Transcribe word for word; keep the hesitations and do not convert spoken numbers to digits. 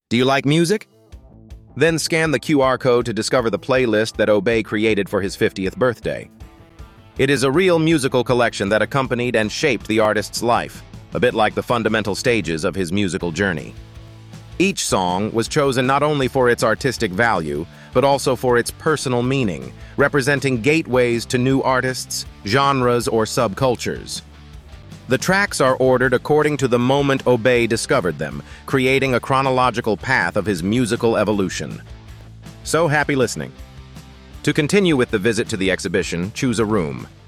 Do you like music? Then scan the Q R code to discover the playlist that Obey created for his fiftieth birthday. It is a real musical collection that accompanied and shaped the artist's life, a bit like the fundamental stages of his musical journey. Each song was chosen not only for its artistic value, but also for its personal meaning, representing gateways to new artists, genres, or subcultures. The tracks are ordered according to the moment Obey discovered them, creating a chronological path of his musical evolution. So happy listening. To continue with the visit to the exhibition, choose a room.